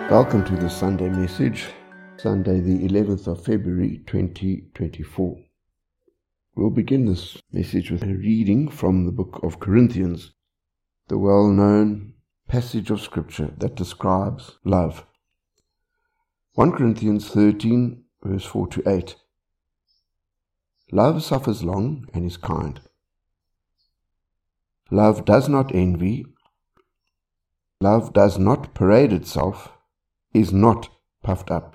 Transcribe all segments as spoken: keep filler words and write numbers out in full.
Welcome to the Sunday message, Sunday the eleventh of February twenty twenty-four. We'll begin this message with a reading from the book of Corinthians, the well-known passage of scripture that describes love. First Corinthians thirteen, verse four to eight. Love suffers long and is kind. Love does not envy. Love does not parade itself, is not puffed up,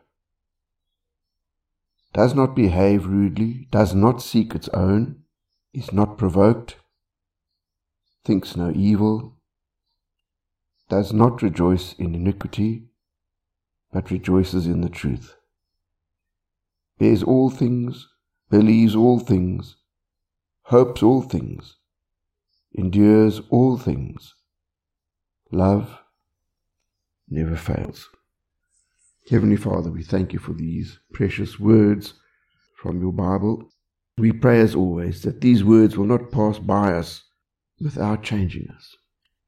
does not behave rudely, does not seek its own, is not provoked, thinks no evil, does not rejoice in iniquity, but rejoices in the truth, bears all things, believes all things, hopes all things, endures all things. Love never fails. Heavenly Father, we thank you for these precious words from your Bible. We pray as always that these words will not pass by us without changing us,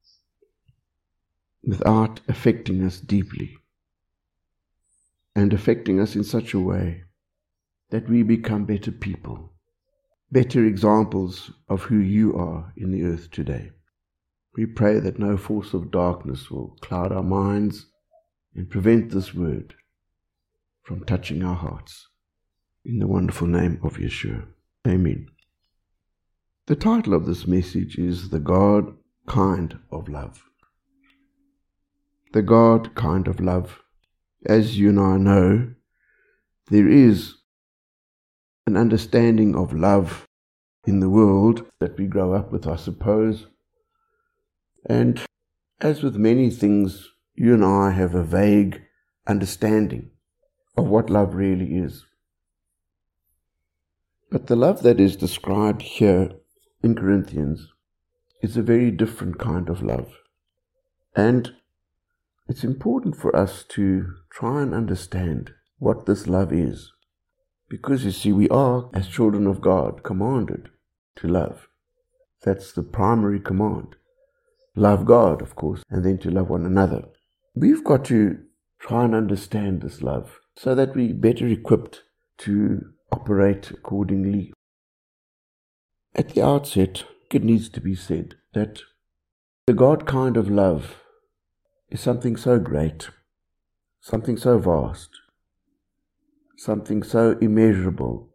without affecting us deeply, and affecting us in such a way that we become better people, better examples of who you are in the earth today. We pray that no force of darkness will cloud our minds and prevent this word from touching our hearts. In the wonderful name of Yeshua. Amen. The title of this message is The God Kind of Love. The God Kind of Love. As you and I know, there is an understanding of love in the world that we grow up with, I suppose. And as with many things, you and I have a vague understanding of what love really is. But the love that is described here in Corinthians is a very different kind of love. And it's important for us to try and understand what this love is. Because you see, we are, as children of God, commanded to love. That's the primary command. Love God, of course, and then to love one another. We've got to try and understand this love so that we're better equipped to operate accordingly. At the outset, it needs to be said that the God kind of love is something so great, something so vast, something so immeasurable.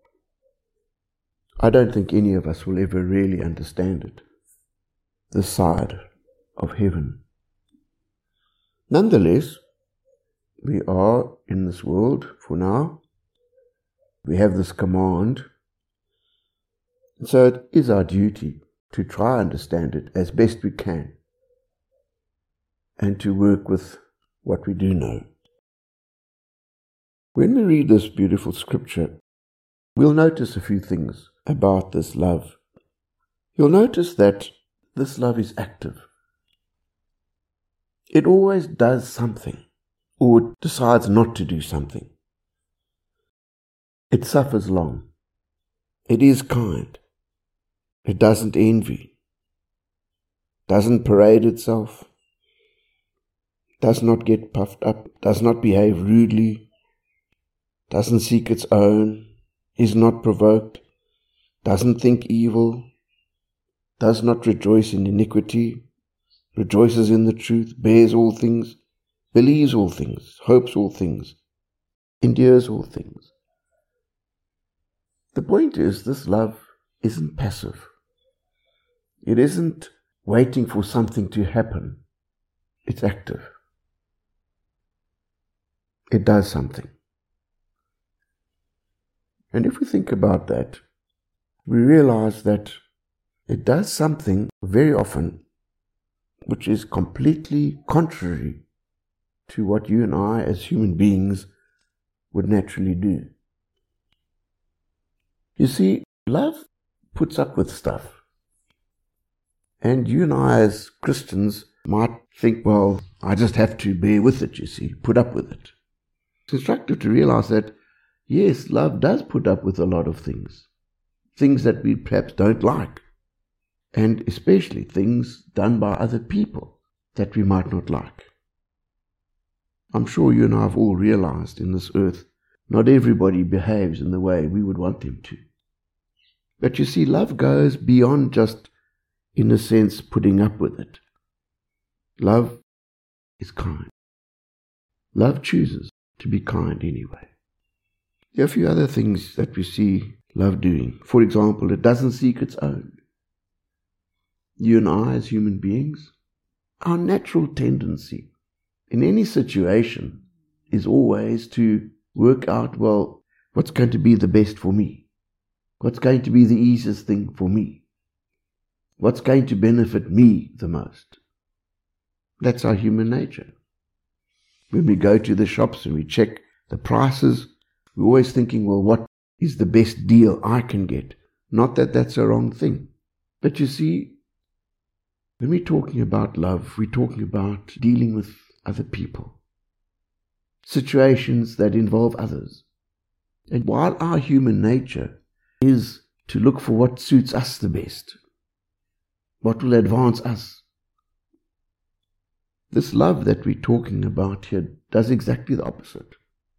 I don't think any of us will ever really understand it, this side of heaven. Nonetheless, we are in this world for now. We have this command. And so it is our duty to try and understand it as best we can and to work with what we do know. When we read this beautiful scripture, we'll notice a few things about this love. You'll notice that this love is active. It always does something, or decides not to do something. It suffers long. It is kind. It doesn't envy. Doesn't parade itself. Does not get puffed up. Does not behave rudely. Doesn't seek its own. Is not provoked. Doesn't think evil. Does not rejoice in iniquity. Rejoices in the truth, bears all things, believes all things, hopes all things, endures all things. The point is, this love isn't passive. It isn't waiting for something to happen. It's active. It does something. And if we think about that, we realize that it does something very often which is completely contrary to what you and I as human beings would naturally do. You see, love puts up with stuff. And you and I as Christians might think, well, I just have to bear with it, you see, put up with it. It's instructive to realize that, yes, love does put up with a lot of things. Things that we perhaps don't like. And especially things done by other people that we might not like. I'm sure you and I have all realized in this earth, not everybody behaves in the way we would want them to. But you see, love goes beyond just, in a sense, putting up with it. Love is kind. Love chooses to be kind anyway. There are a few other things that we see love doing. For example, it doesn't seek its own. You and I, as human beings, our natural tendency in any situation is always to work out, well, what's going to be the best for me? What's going to be the easiest thing for me? What's going to benefit me the most? That's our human nature. When we go to the shops and we check the prices, we're always thinking, well, what is the best deal I can get? Not that that's a wrong thing. But you see, when we're talking about love, we're talking about dealing with other people, situations that involve others. And while our human nature is to look for what suits us the best, what will advance us, this love that we're talking about here does exactly the opposite.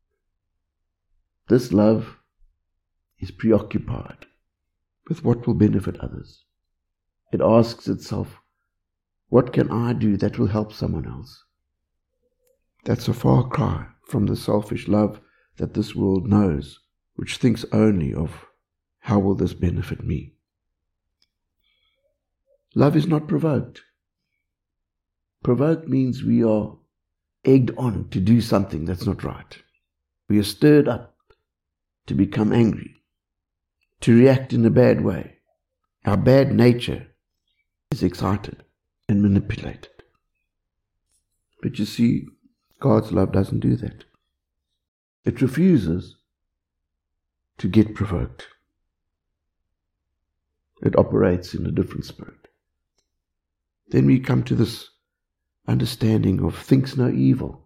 This love is preoccupied with what will benefit others. It asks itself, what can I do that will help someone else? That's a far cry from the selfish love that this world knows, which thinks only of how will this benefit me. Love is not provoked. Provoked means we are egged on to do something that's not right. We are stirred up to become angry, to react in a bad way. Our bad nature is excited and manipulated. But you see, God's love doesn't do that. It refuses to get provoked. It operates in a different spirit. Then we come to this understanding of thinks no evil.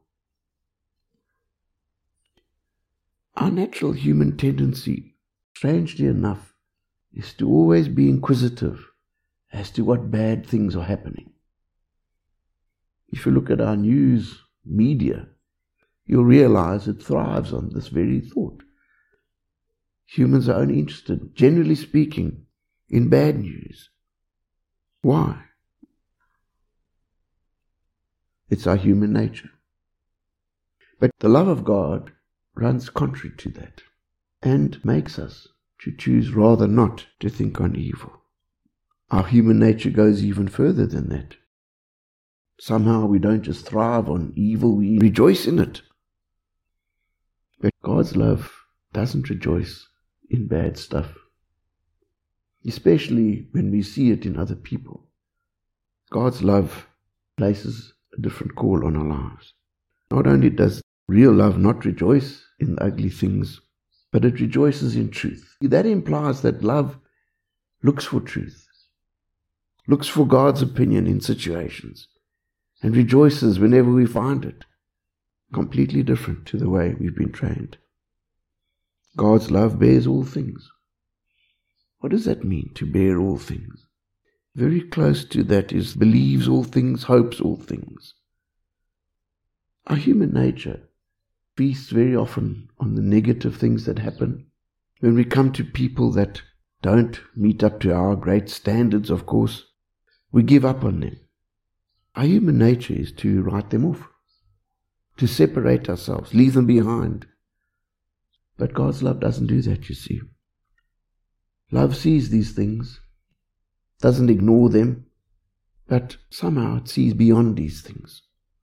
Our natural human tendency, strangely enough, is to always be inquisitive as to what bad things are happening. If you look at our news media, you'll realize it thrives on this very thought. Humans are only interested, generally speaking, in bad news. Why? It's our human nature. But the love of God runs contrary to that and makes us to choose rather not to think on evil. Our human nature goes even further than that. Somehow we don't just thrive on evil, we rejoice in it. But God's love doesn't rejoice in bad stuff, especially when we see it in other people. God's love places a different call on our lives. Not only does real love not rejoice in the ugly things, but it rejoices in truth. That implies that love looks for truth, looks for God's opinion in situations, and rejoices whenever we find it. Completely different to the way we've been trained. God's love bears all things. What does that mean, to bear all things? Very close to that is believes all things, hopes all things. Our human nature feasts very often on the negative things that happen. When we come to people that don't meet up to our great standards, of course, we give up on them. Our human nature is to write them off, to separate ourselves, leave them behind. But God's love doesn't do that, you see. Love sees these things, doesn't ignore them, but somehow it sees beyond these things.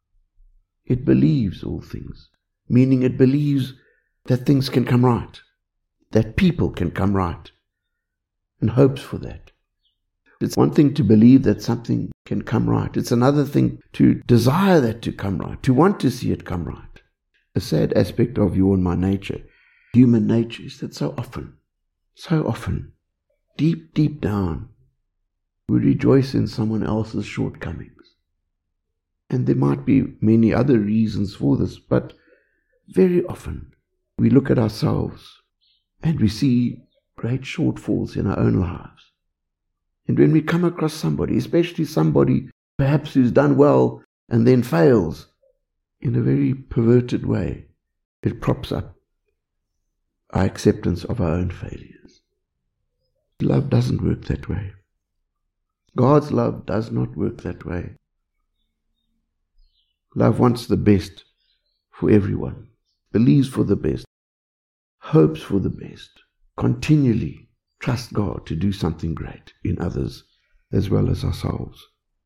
It believes all things, meaning it believes that things can come right, that people can come right, and hopes for that. It's one thing to believe that something can come right. It's another thing to desire that to come right, to want to see it come right. A sad aspect of your and my nature, human nature, is that so often, so often, deep, deep down, we rejoice in someone else's shortcomings. And there might be many other reasons for this, but very often we look at ourselves and we see great shortfalls in our own lives. And when we come across somebody, especially somebody perhaps who's done well and then fails, in a very perverted way, it props up our acceptance of our own failures. Love doesn't work that way. God's love does not work that way. Love wants the best for everyone, believes for the best, hopes for the best, continually trusts God to do something great in others as well as ourselves.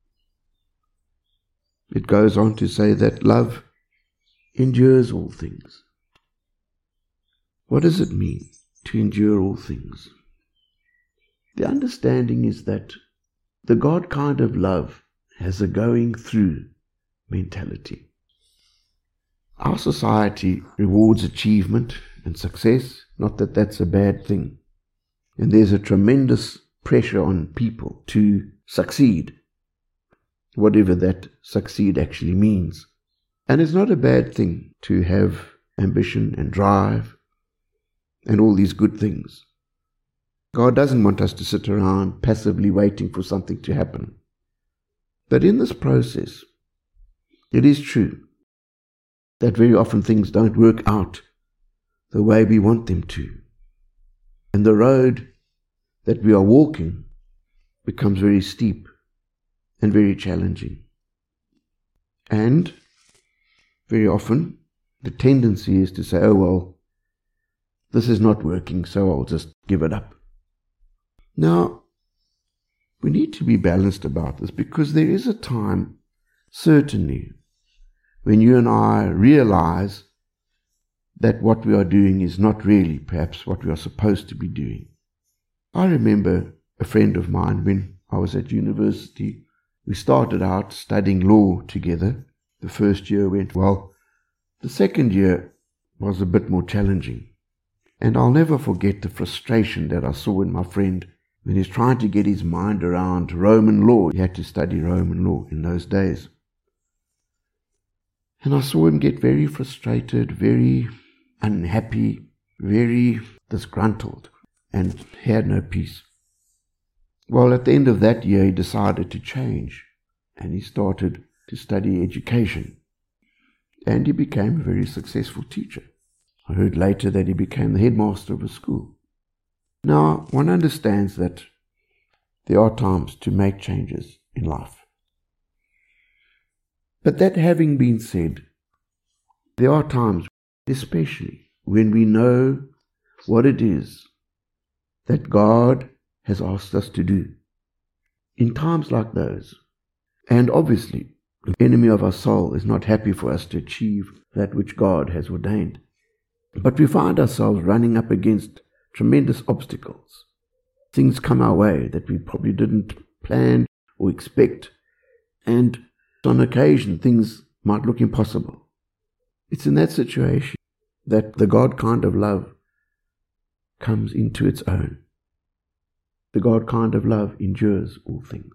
It goes on to say that love endures all things. What does it mean to endure all things? The understanding is that the God kind of love has a going through mentality. Our society rewards achievement and success, not that that's a bad thing. And there's a tremendous pressure on people to succeed, whatever that succeed actually means. And it's not a bad thing to have ambition and drive and all these good things. God doesn't want us to sit around passively waiting for something to happen. But in this process, it is true that very often things don't work out the way we want them to. And the road that we are walking becomes very steep and very challenging. And very often the tendency is to say, oh well, this is not working, so I'll just give it up. Now, we need to be balanced about this, because there is a time, certainly, when you and I realize that what we are doing is not really perhaps what we are supposed to be doing. I remember a friend of mine when I was at university. We started out studying law together. The first year went well. The second year was a bit more challenging. And I'll never forget the frustration that I saw in my friend when he's trying to get his mind around Roman law. He had to study Roman law in those days. And I saw him get very frustrated, very unhappy, very disgruntled, and he had no peace. Well, at the end of that year, he decided to change, and he started to study education. And he became a very successful teacher. I heard later that he became the headmaster of a school. Now, one understands that there are times to make changes in life. But that having been said, there are times, especially when we know what it is that God has asked us to do. In times like those, and obviously the enemy of our soul is not happy for us to achieve that which God has ordained. But we find ourselves running up against tremendous obstacles. Things come our way that we probably didn't plan or expect, and on occasion things might look impossible. It's in that situation that the God kind of love comes into its own. The God kind of love endures all things,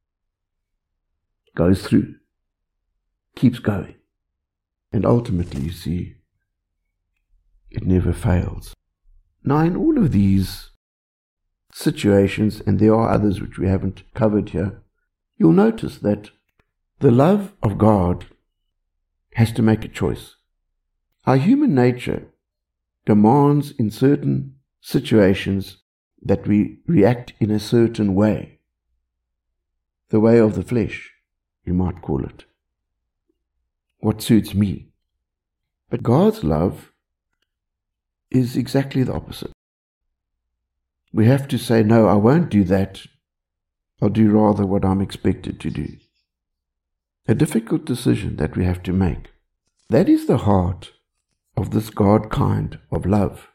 goes through, keeps going, and ultimately, you see, it never fails. Now, in all of these situations, and there are others which we haven't covered here, you'll notice that the love of God has to make a choice. Our human nature demands in certain situations that we react in a certain way. The way of the flesh, you might call it. What suits me. But God's love is exactly the opposite. We have to say, no, I won't do that. I'll do rather what I'm expected to do. A difficult decision that we have to make. That is the heart of this God kind of love.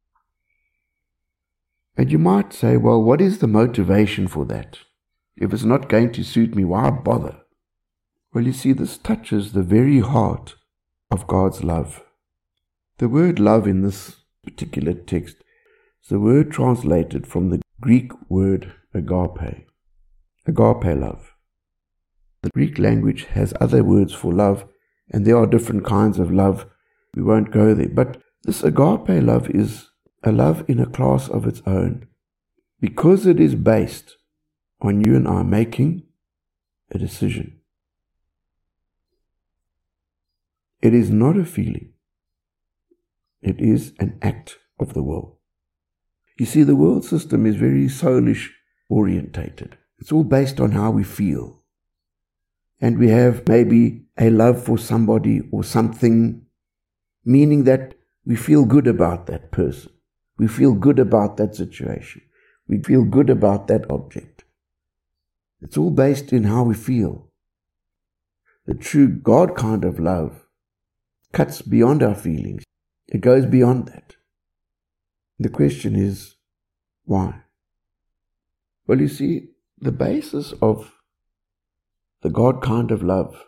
And you might say, well, what is the motivation for that? If it's not going to suit me, why bother? Well, you see, this touches the very heart of God's love. The word love in this particular text is the word translated from the Greek word agape. Agape love. The Greek language has other words for love, and there are different kinds of love. We won't go there. But this agape love is a love in a class of its own, because it is based on you and I making a decision. It is not a feeling. It is an act of the will. You see, the world system is very soulish orientated. It's all based on how we feel. And we have maybe a love for somebody or something, meaning that we feel good about that person. We feel good about that situation. We feel good about that object. It's all based in how we feel. The true God kind of love cuts beyond our feelings. It goes beyond that. The question is, why? Well, you see, the basis of the God kind of love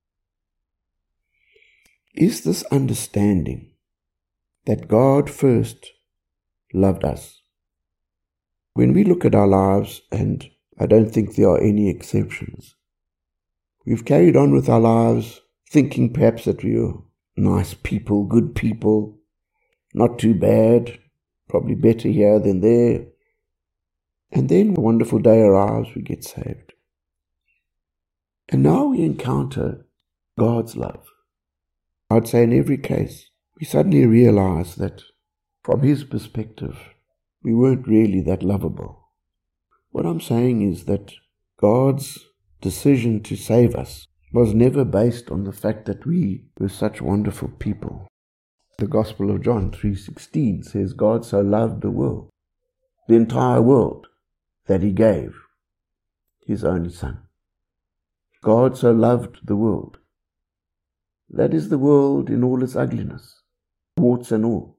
is this understanding that God first loved us. When we look at our lives, and I don't think there are any exceptions, we've carried on with our lives thinking perhaps that we are nice people, good people, not too bad, probably better here than there. And then a wonderful day arrives, we get saved. And now we encounter God's love. I'd say in every case, we suddenly realize that from His perspective, we weren't really that lovable. What I'm saying is that God's decision to save us was never based on the fact that we were such wonderful people. The Gospel of John three sixteen says, God so loved the world, the entire world, that He gave His only Son. God so loved the world. That is the world in all its ugliness, warts and all.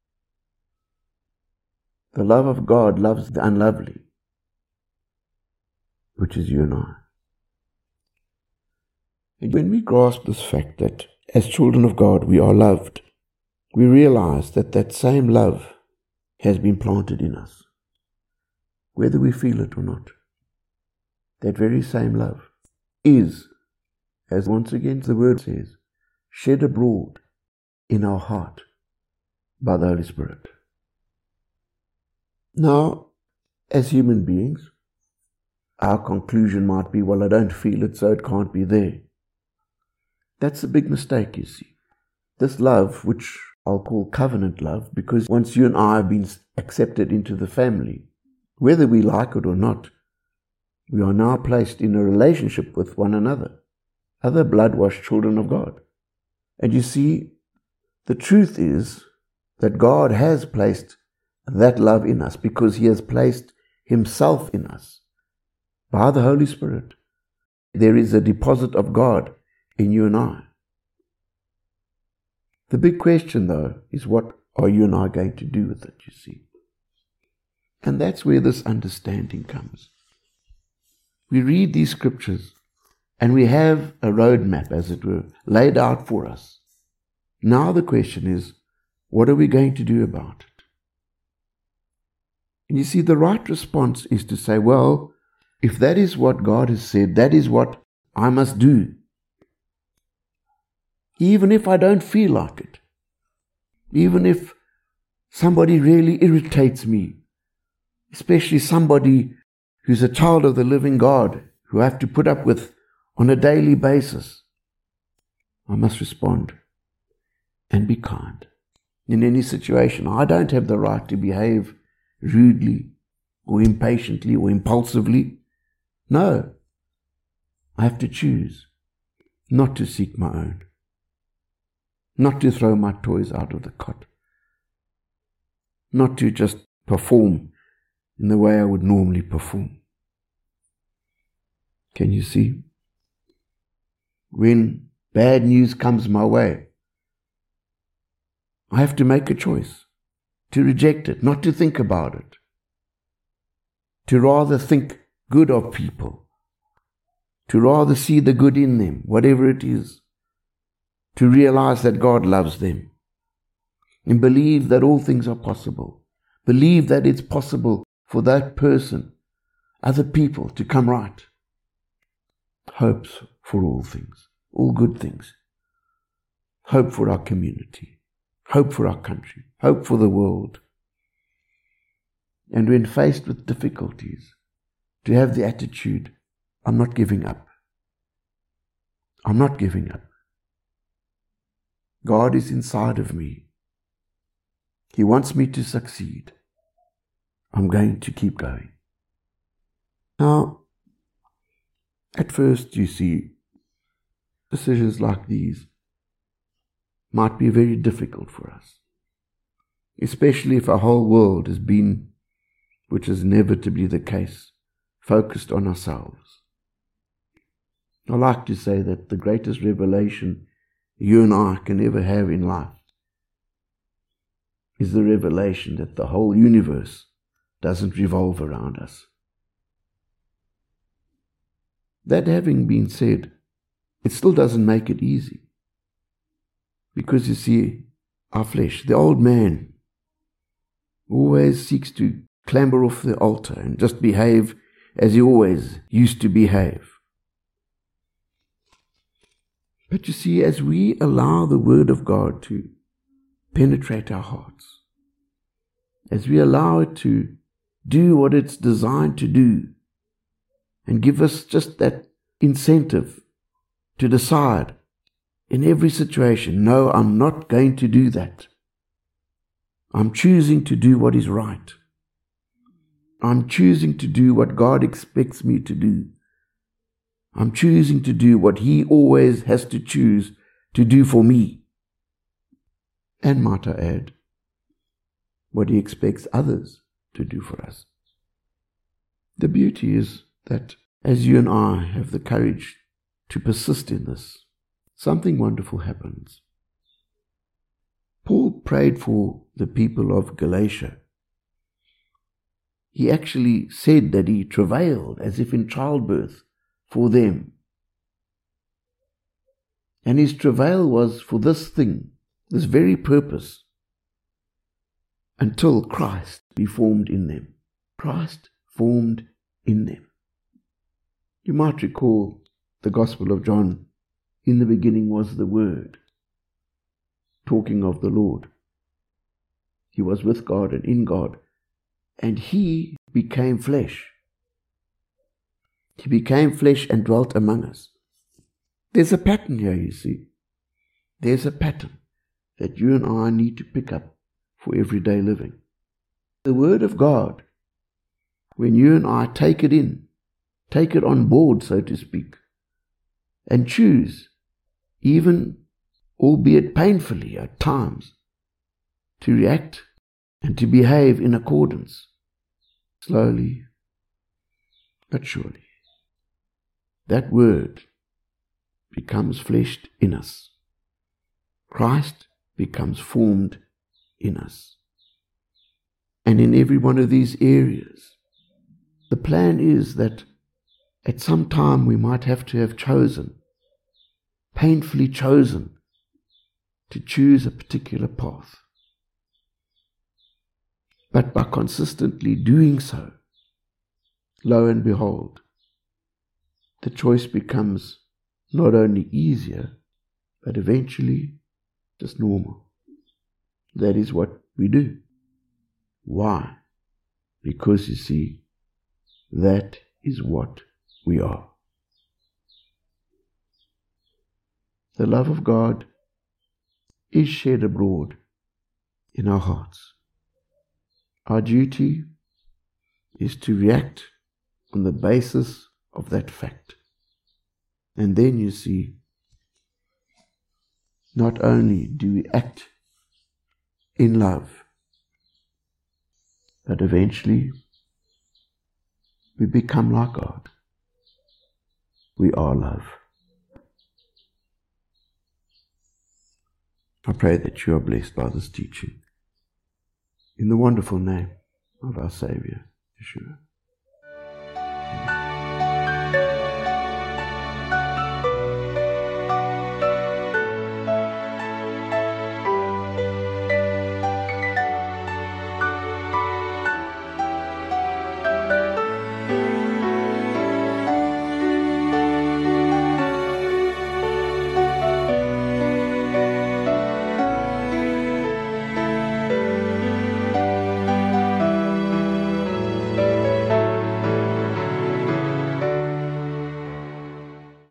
The love of God loves the unlovely, which is you and I. And when we grasp this fact that as children of God we are loved, we realize that that same love has been planted in us, whether we feel it or not. That very same love is, as once again the word says, shed abroad in our heart by the Holy Spirit. Now, as human beings, our conclusion might be, well, I don't feel it, so it can't be there. That's a big mistake, you see. This love, which I'll call covenant love, because once you and I have been accepted into the family, whether we like it or not, we are now placed in a relationship with one another, other blood-washed children of God. And you see, the truth is that God has placed that love in us because He has placed Himself in us by the Holy Spirit. There is a deposit of God in you and I. The big question, though, is what are you and I going to do with it, you see? And that's where this understanding comes. We read these scriptures and we have a roadmap, as it were, laid out for us. Now the question is, what are we going to do about it? And you see, the right response is to say, well, if that is what God has said, that is what I must do. Even if I don't feel like it. Even if somebody really irritates me. Especially somebody who's a child of the living God, who I have to put up with on a daily basis. I must respond and be kind. In any situation, I don't have the right to behave rudely or impatiently or impulsively. No. I have to choose not to seek my own. Not to throw my toys out of the cot. Not to just perform in the way I would normally perform. Can you see? When bad news comes my way, I have to make a choice to reject it, not to think about it, to rather think good of people, to rather see the good in them, whatever it is, to realize that God loves them, and believe that all things are possible, believe that it's possible for that person, other people, to come right. Hopes for all things, all good things. Hope for our community, hope for our country, hope for the world. And when faced with difficulties, to have the attitude, I'm not giving up. I'm not giving up. God is inside of me. He wants me to succeed. I'm going to keep going. Now, at first, you see, decisions like these might be very difficult for us, especially if our whole world has been, which is inevitably the case, focused on ourselves. I like to say that the greatest revelation you and I can ever have in life is the revelation that the whole universe doesn't revolve around us. That having been said, it still doesn't make it easy. Because you see, our flesh, the old man, always seeks to clamber off the altar and just behave as he always used to behave. But you see, as we allow the Word of God to penetrate our hearts, as we allow it to do what it's designed to do, and give us just that incentive to decide in every situation, no, I'm not going to do that. I'm choosing to do what is right. I'm choosing to do what God expects me to do. I'm choosing to do what He always has to choose to do for me. And might I add, what He expects others to do for us. The beauty is that as you and I have the courage to persist in this, something wonderful happens. Paul prayed for the people of Galatia. He actually said that he travailed as if in childbirth for them. And his travail was for this thing, this very purpose, until Christ be formed in them. Christ formed in them. You might recall the Gospel of John. In the beginning was the Word, talking of the Lord. He was with God and in God, and He became flesh. He became flesh and dwelt among us. There's a pattern here, you see. There's a pattern that you and I need to pick up for everyday living. The Word of God, when you and I take it in, take it on board, so to speak, and choose, even albeit painfully at times, to react and to behave in accordance, slowly but surely, that Word becomes fleshed in us. Christ becomes formed in us. And in every one of these areas, the plan is that at some time we might have to have chosen, painfully chosen, to choose a particular path. But by consistently doing so, lo and behold, the choice becomes not only easier, but eventually just normal. That is what we do. Why? Because you see, that is what we are. The love of God is shed abroad in our hearts. Our duty is to react on the basis of that fact. And then you see, not only do we act in love, but eventually we become like God. We are love. I pray that you are blessed by this teaching. In the wonderful name of our Savior, Yeshua.